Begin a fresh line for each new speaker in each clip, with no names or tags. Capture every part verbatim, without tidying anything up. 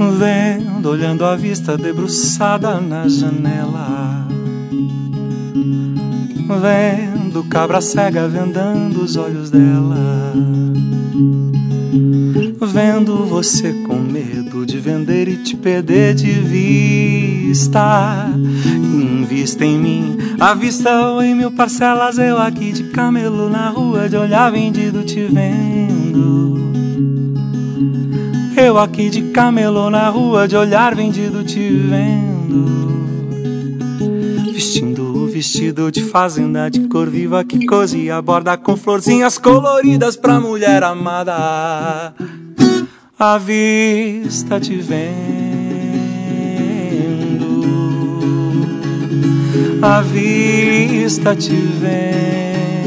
vendo, olhando a vista debruçada na janela, vendo cabra cega vendando os olhos dela, vendo você com medo de vender e te perder de vista. Invista em mim, à vista ou em mil parcelas, eu aqui de camelo na rua, de olhar vendido te vendo. Eu aqui de camelô na rua, de olhar vendido te vendo. Vestindo o vestido de fazenda de cor viva que cozia a borda com florzinhas coloridas pra mulher amada. À vista te vendo, à vista te vendo.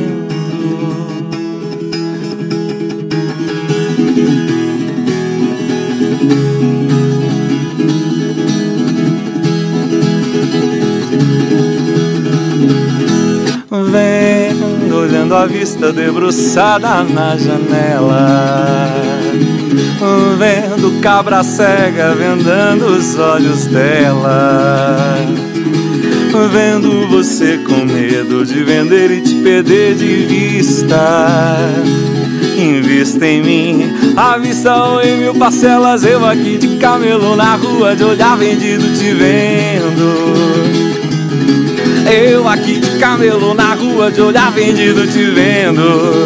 Vendo, olhando a vista debruçada na janela, vendo cabra cega vendando os olhos dela, vendo você com medo de vender e te perder de vista. Invista em mim, à vista ou em mil parcelas, eu aqui de camelô na rua, de olhar vendido te vendo. Eu aqui de camelô na rua, de olhar vendido te vendo.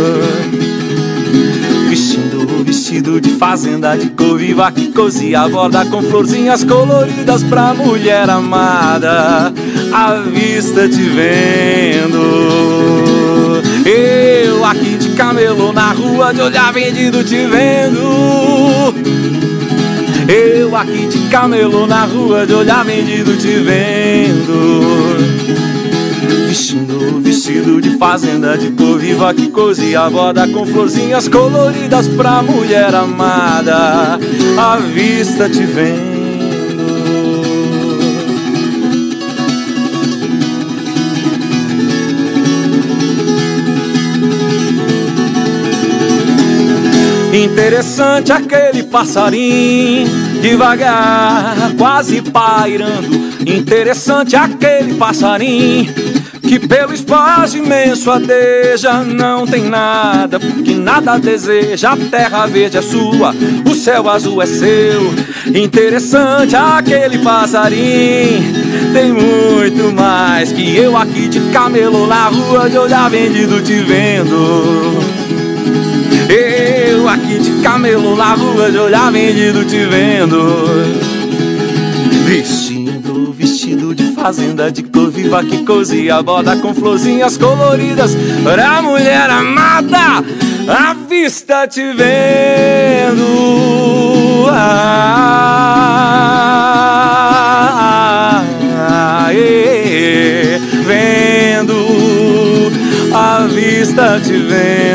Vestindo o vestido de fazenda de cor viva que cozia a borda com florzinhas coloridas pra mulher amada. À vista te vendo. Eu aqui de camelô na rua, de olhar vendido te vendo. Eu aqui de camelô na rua, de olhar vendido te vendo. Vestindo o vestido de fazenda de cor viva que cozia a borda com florzinhas coloridas pra mulher amada. À vista te vendo. Interessante aquele passarinho, devagar, quase pairando. Interessante aquele passarinho, que pelo espaço imenso adeja. Não tem nada, porque nada deseja. A terra verde é sua, o céu azul é seu. Interessante aquele passarinho, tem muito mais que eu aqui de camelô na rua, de olhar vendido te vendo. Eu aqui de camelô na rua, de olhar vendido te vendo. Vestindo o vestido de fazenda de cor viva que cozia a borda com florzinhas coloridas pra mulher amada. À vista te vendo. Ah, ah, eh, vendo. À vista te vendo.